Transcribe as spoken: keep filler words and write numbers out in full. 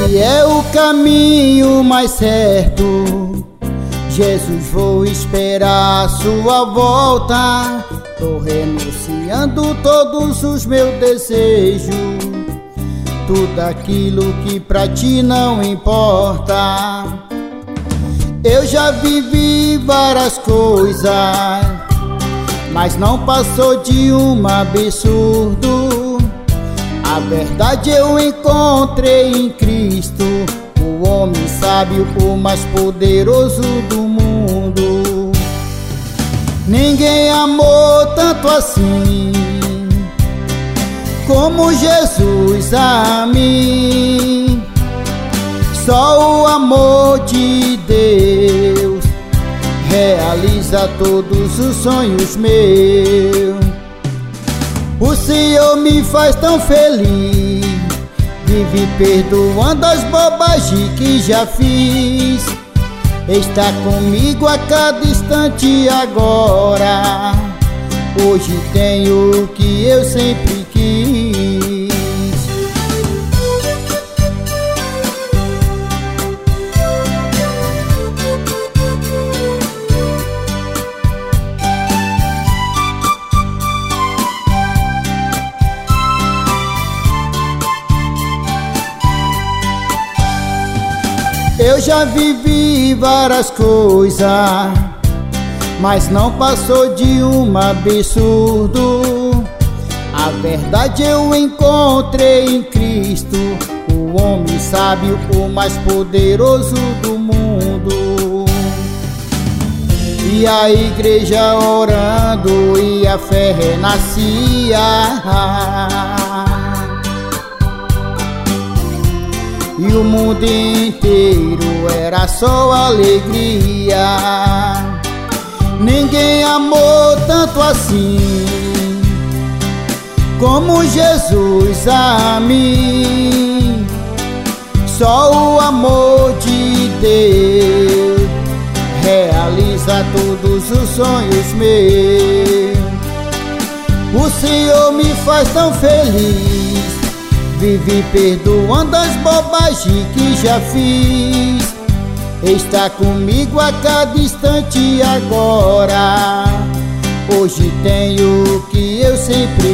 Ele é o caminho mais certo. Jesus, vou esperar sua volta. Tô renunciando todos os meus desejos, tudo aquilo que pra ti não importa. Eu já vivi várias coisas, mas não passou de um absurdo. A verdade eu encontrei em Cristo, o homem sábio, o mais poderoso do mundo. Ninguém amou tanto assim como Jesus a mim. Só o amor de Deus realiza todos os sonhos meus. O Senhor me faz tão feliz, vive perdoando as bobagens que já fiz. Está comigo a cada instante agora. Hoje tenho o que eu sempre quis. Eu já vivi várias coisas, mas não passou de um absurdo. A verdade eu encontrei em Cristo, o homem sábio, o mais poderoso do mundo. E a igreja orando e a fé renascia, e o mundo inteiro era só alegria. Ninguém amou tanto assim como Jesus a mim. Só o amor de Deus realiza todos os sonhos meus. O Senhor me faz tão feliz, vive perdoando as bobagens que já fiz. Está comigo a cada instante agora. Hoje tenho o que eu sempre